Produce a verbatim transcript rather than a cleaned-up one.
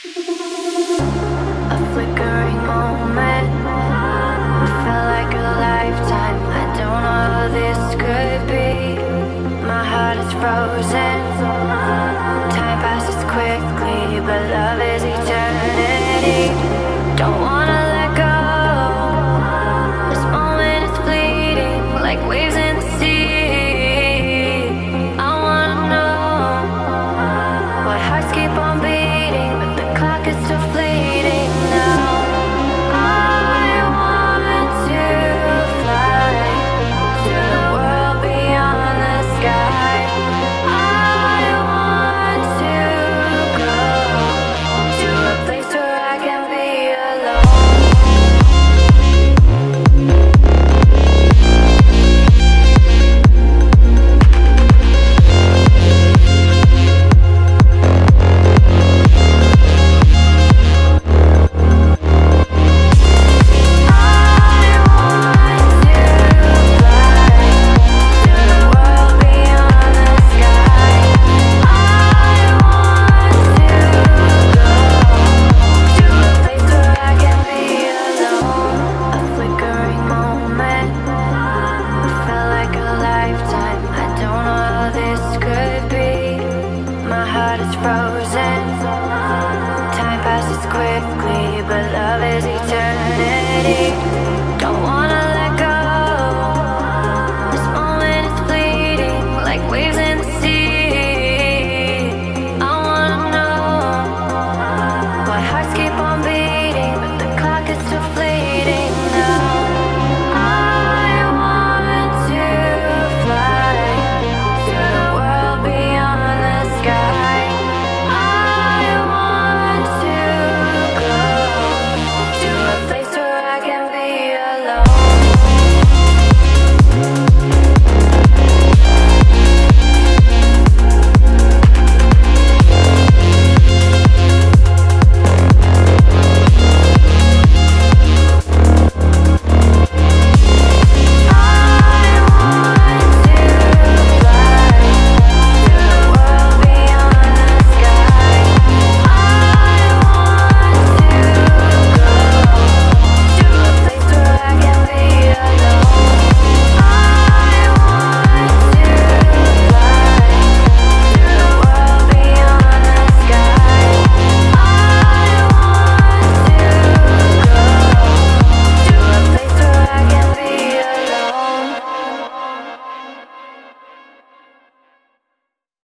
A flickering moment, it felt like a lifetime. I don't know how this could be. My heart is frozen. Time passes quickly, but love is eternity. Don't wanna let go. This moment is fleeting, like waves in the sea. I wanna know why hearts keep on beating, but the clock is still fleeting now. I want to fly to the world beyond the sky. I want to go to a place where I can be alone. Frozen. Time passes quickly, but love is eternity. Don't want